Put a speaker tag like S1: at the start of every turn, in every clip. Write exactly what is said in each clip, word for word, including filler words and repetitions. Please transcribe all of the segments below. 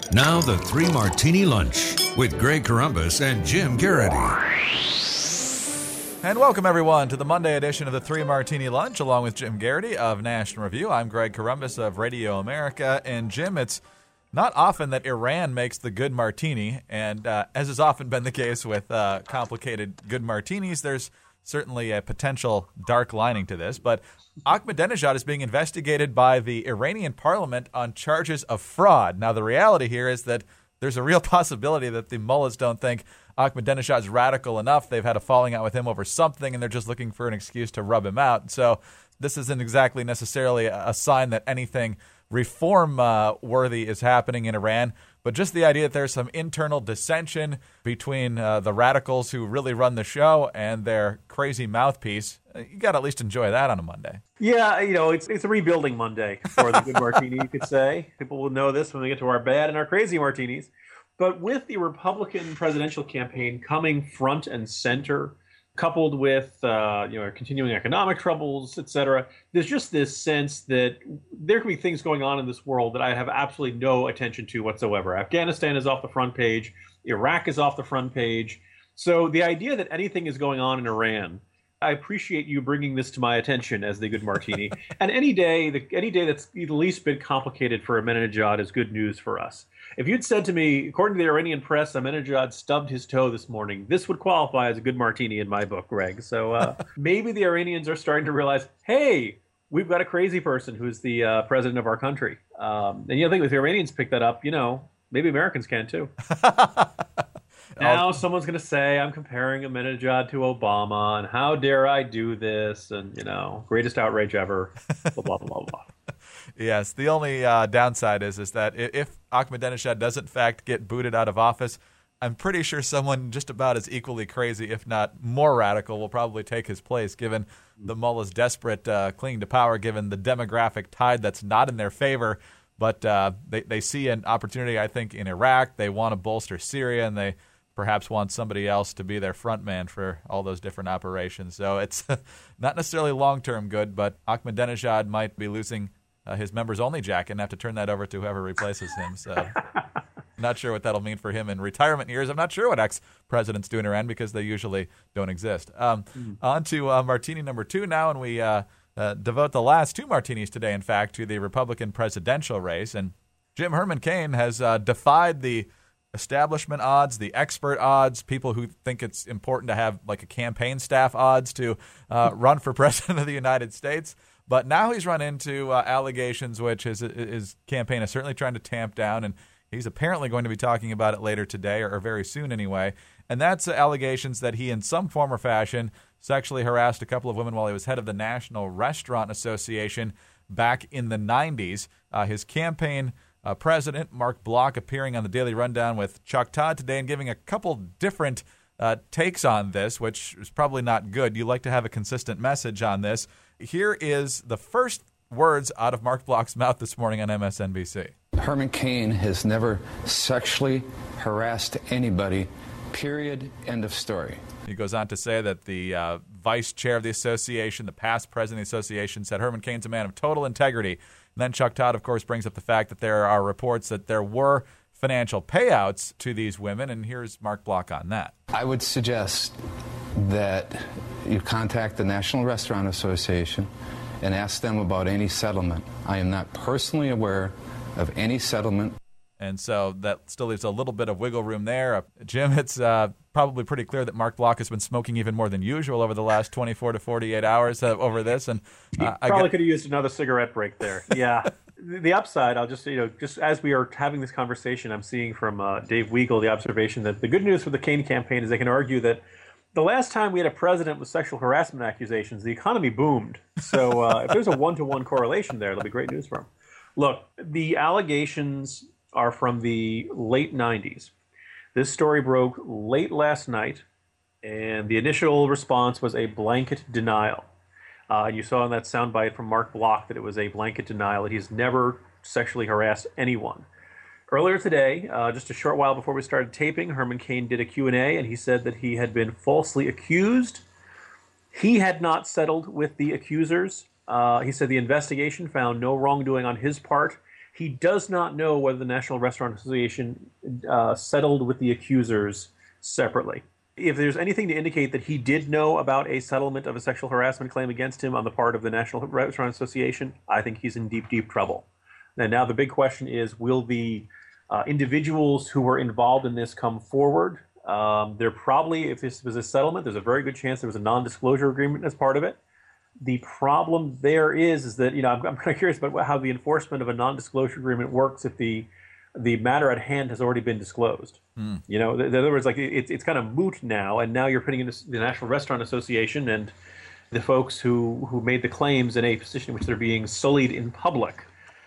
S1: Now the Three Martini Lunch with Greg Corombos and Jim Garrity.
S2: And welcome, everyone, to the Monday edition of the Three Martini Lunch, along with Jim Garrity of National Review. I'm Greg Corombos of Radio America. And, Jim, it's not often that Iran makes the good martini. And uh, as has often been the case with uh, complicated good martinis, there's certainly a potential dark lining to this. But Ahmadinejad is being investigated by the Iranian parliament on charges of fraud. Now, the reality here is that there's a real possibility that the mullahs don't think Ahmadinejad is radical enough. They've had a falling out with him over something, and they're just looking for an excuse to rub him out. So this isn't exactly necessarily a sign that anything reform-worthy uh, is happening in Iran, but just the idea that there's some internal dissension between uh, the radicals who really run the show and their crazy mouthpiece. You got to at least enjoy that on a Monday.
S3: Yeah, you know, it's it's a rebuilding Monday for the good martini, you could say. People will know this when we get to our bad and our crazy martinis. But with the Republican presidential campaign coming front and center, coupled with uh, you know continuing economic troubles, et cetera, there's just this sense that there could be things going on in this world that I have absolutely no attention to whatsoever. Afghanistan is off the front page. Iraq is off the front page. So the idea that anything is going on in Iran, I appreciate you bringing this to my attention as the good martini. And any day, the, any day that's the least bit complicated for Ahmadinejad is good news for us. If you'd said to me, according to the Iranian press, Ahmadinejad stubbed his toe this morning, this would qualify as a good martini in my book, Greg. So uh, maybe the Iranians are starting to realize, hey, we've got a crazy person who's the uh, president of our country. Um, and you know, I think if the Iranians pick that up, you know, maybe Americans can too. Now someone's going to say I'm comparing Ahmadinejad to Obama, and how dare I do this, and, you know, greatest outrage ever, blah, blah, blah, blah.
S2: Yes, the only uh, downside is is that if Ahmadinejad does in fact get booted out of office, I'm pretty sure someone just about as equally crazy, if not more radical, will probably take his place, given the mullahs' desperate uh, clinging to power, given the demographic tide that's not in their favor. But uh, they, they see an opportunity, I think, in Iraq. They want to bolster Syria, and they perhaps want somebody else to be their front man for all those different operations. So it's not necessarily long-term good, but Ahmadinejad might be losing uh, his members-only jacket and have to turn that over to whoever replaces him. So not sure what that'll mean for him in retirement years. I'm not sure what ex-presidents do in Iran because they usually don't exist. Um, mm. On to uh, martini number two now, and we uh, uh, devote the last two martinis today, in fact, to the Republican presidential race. And Jim Herman Cain has uh, defied the establishment odds, the expert odds, people who think it's important to have like a campaign staff odds to uh, run for president of the United States. But now he's run into uh, allegations which his, his campaign is certainly trying to tamp down, and he's apparently going to be talking about it later today, or, or very soon anyway. And that's uh, allegations that he, in some form or fashion, sexually harassed a couple of women while he was head of the National Restaurant Association back in the nineties. Uh, his campaign Uh, President Mark Block appearing on the Daily Rundown with Chuck Todd today and giving a couple different uh, takes on this, which is probably not good. You like to have a consistent message on this. Here is the first words out of Mark Block's mouth this morning on M S N B C.
S4: Herman Cain has never sexually harassed anybody, period, end of story.
S2: He goes on to say that the uh, vice chair of the association, the past president of the association, said Herman Cain's a man of total integrity. And then Chuck Todd, of course, brings up the fact that there are reports that there were financial payouts to these women, and here's Mark Block on that.
S4: I would suggest that you contact the National Restaurant Association and ask them about any settlement. I am not personally aware of any settlement.
S2: And so that still leaves a little bit of wiggle room there. Uh, Jim, it's uh, probably pretty clear that Mark Block has been smoking even more than usual over the last twenty-four to forty-eight hours uh, over this. And
S3: uh, he probably could have used another cigarette break there. Yeah. The upside, I'll just, you know, just as we are having this conversation, I'm seeing from uh, Dave Weigel the observation that the good news for the Cain campaign is they can argue that the last time we had a president with sexual harassment accusations, the economy boomed. So uh, if there's a one-to-one correlation there, it'll be great news for him. Look, the allegations are from the late nineties. This story broke late last night, and the initial response was a blanket denial. Uh, you saw in that soundbite from Mark Block that it was a blanket denial, that he's never sexually harassed anyone. Earlier today, uh, just a short while before we started taping, Herman Cain did a Q and A, and he said that he had been falsely accused. He had not settled with the accusers. Uh, he said the investigation found no wrongdoing on his part, he does not know whether the National Restaurant Association uh, settled with the accusers separately. If there's anything to indicate that he did know about a settlement of a sexual harassment claim against him on the part of the National Restaurant Association, I think he's in deep, deep trouble. And now the big question is, will the uh, individuals who were involved in this come forward? Um, they're probably, if this was a settlement, there's a very good chance there was a non-disclosure agreement as part of it. The problem there is, is that, you know, I'm, I'm kind of curious about how the enforcement of a non-disclosure agreement works if the the matter at hand has already been disclosed. Mm. You know, in other words, like it's it's kind of moot now, and now you're putting in the National Restaurant Association and the folks who who made the claims in a position in which they're being sullied in public.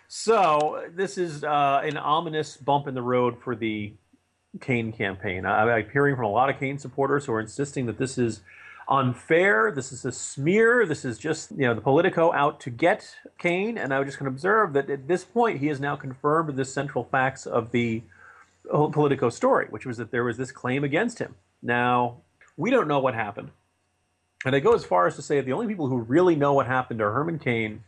S3: So this is uh, an ominous bump in the road for the Kaine campaign. I, I'm hearing from a lot of Kaine supporters who are insisting that this is unfair, this is a smear, this is just, you know, the Politico out to get Kaine, and I was just going to observe that at this point he has now confirmed the central facts of the Politico story, which was that there was this claim against him. Now, we don't know what happened, and I go as far as to say that the only people who really know what happened are Herman Cain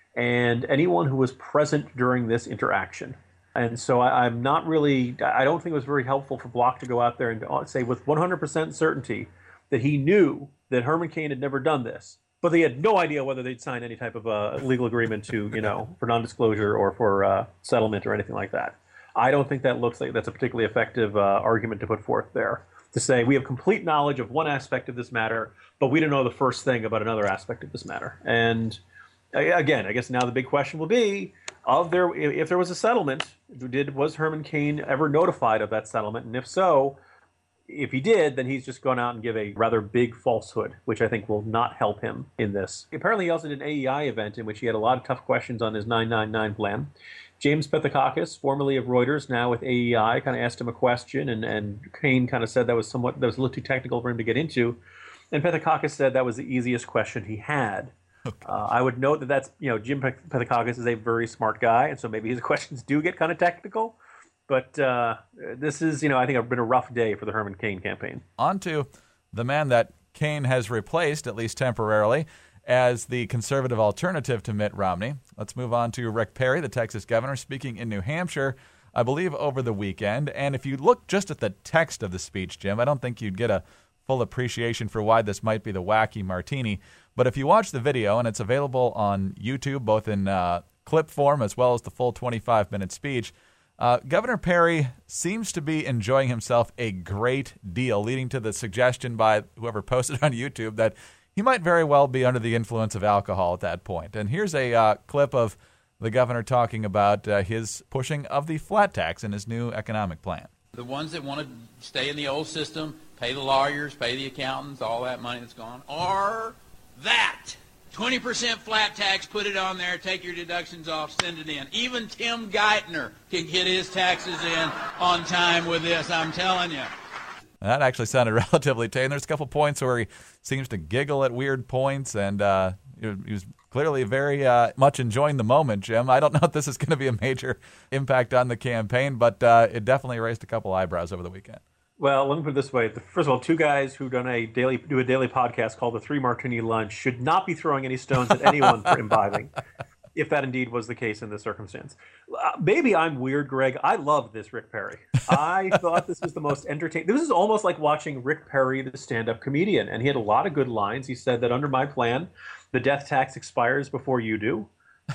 S3: and anyone who was present during this interaction. And so I, I'm not really, I don't think it was very helpful for Block to go out there and say with one hundred percent certainty that he knew that Herman Cain had never done this, but they had no idea whether they'd sign any type of a legal agreement to, you know, for non-disclosure or for uh, settlement or anything like that. I don't think that looks like that's a particularly effective uh, argument to put forth there, to say we have complete knowledge of one aspect of this matter, but we don't know the first thing about another aspect of this matter. And again, I guess now the big question will be, of there, if there was a settlement, did was Herman Cain ever notified of that settlement? And if so, if he did, then he's just gone out and give a rather big falsehood, which I think will not help him in this. Apparently, he also did an A E I event in which he had a lot of tough questions on his nine nine nine plan. James Pethokoukis, formerly of Reuters, now with A E I, kind of asked him a question, and, and Cain kind of said that was somewhat that was a little too technical for him to get into. And Pethokoukis said that was the easiest question he had. Okay. Uh, I would note that that's, you know, Jim Pethokoukis is a very smart guy, and so maybe his questions do get kind of technical. But uh, this is, you know, I think it's been a rough day for the Herman Cain campaign.
S2: On to the man that Cain has replaced, at least temporarily, as the conservative alternative to Mitt Romney. Let's move on to Rick Perry, the Texas governor, speaking in New Hampshire, I believe, over the weekend. And if you look just at the text of the speech, Jim, I don't think you'd get a full appreciation for why this might be the wacky martini. But if you watch the video, and it's available on YouTube, both in uh, clip form as well as the full twenty-five minute speech, Uh, Governor Perry seems to be enjoying himself a great deal, leading to the suggestion by whoever posted on YouTube that he might very well be under the influence of alcohol at that point. And here's a uh, clip of the governor talking about uh, his pushing of the flat tax in his new economic plan.
S5: The ones that want to stay in the old system, pay the lawyers, pay the accountants, all that money that's gone, are that. twenty percent flat tax, put it on there, take your deductions off, send it in. Even Tim Geithner can get his taxes in on time with this, I'm telling you.
S2: That actually sounded relatively tame. There's a couple points where he seems to giggle at weird points, and uh, he was clearly very uh, much enjoying the moment, Jim. I don't know if this is going to be a major impact on the campaign, but uh, it definitely raised a couple eyebrows over the weekend.
S3: Well, let me put it this way. First of all, two guys who done a daily, do a daily podcast called the Three Martini Lunch should not be throwing any stones at anyone for imbibing, if that indeed was the case in this circumstance. Uh, maybe I'm weird, Greg. I love this Rick Perry. I thought this was the most entertaining. This is almost like watching Rick Perry, the stand-up comedian, and he had a lot of good lines. He said that under my plan, the death tax expires before you do.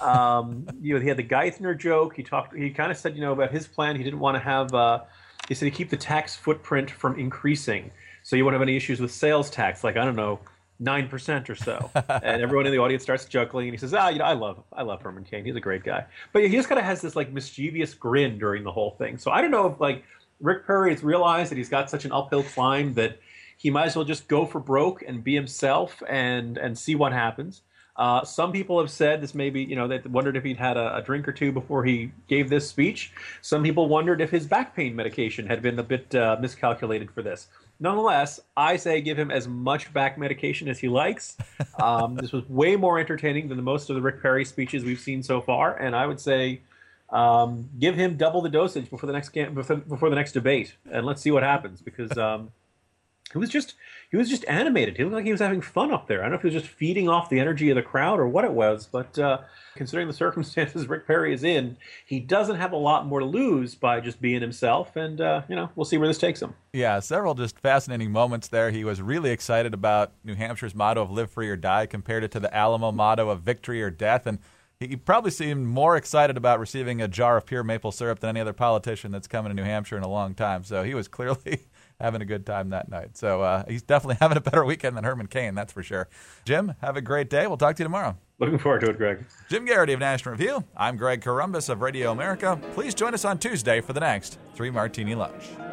S3: Um, you know, he had the Geithner joke. He talked. He kind of said, you know, about his plan. He didn't want to have. Uh, He said to keep the tax footprint from increasing, so you won't have any issues with sales tax, like, I don't know, nine percent or so. And everyone in the audience starts juggling, and he says, ah, you know, I love I love Herman Cain. He's a great guy. But he just kind of has this, like, mischievous grin during the whole thing. So I don't know if, like, Rick Perry has realized that he's got such an uphill climb that he might as well just go for broke and be himself and, and see what happens. Uh, some people have said this maybe, you know, they wondered if he'd had a, a drink or two before he gave this speech. Some people wondered if his back pain medication had been a bit uh, miscalculated for this. Nonetheless, I say give him as much back medication as he likes. Um, this was way more entertaining than the most of the Rick Perry speeches we've seen so far, and I would say um, give him double the dosage before the next before, before the next debate, and let's see what happens, because um, he was just he was just animated. He looked like he was having fun up there. I don't know if he was just feeding off the energy of the crowd or what it was, but uh, considering the circumstances Rick Perry is in, he doesn't have a lot more to lose by just being himself, and uh, you know, we'll see where this takes him.
S2: Yeah, several just fascinating moments there. He was really excited about New Hampshire's motto of live free or die, compared it to the Alamo motto of victory or death, and he probably seemed more excited about receiving a jar of pure maple syrup than any other politician that's coming to New Hampshire in a long time. So he was clearly having a good time that night. So uh, he's definitely having a better weekend than Herman Cain, that's for sure. Jim, have a great day. We'll talk to you tomorrow.
S3: Looking forward to it, Greg.
S2: Jim Garrity of National Review. I'm Greg Corombos of Radio America. Please join us on Tuesday for the next Three Martini Lunch.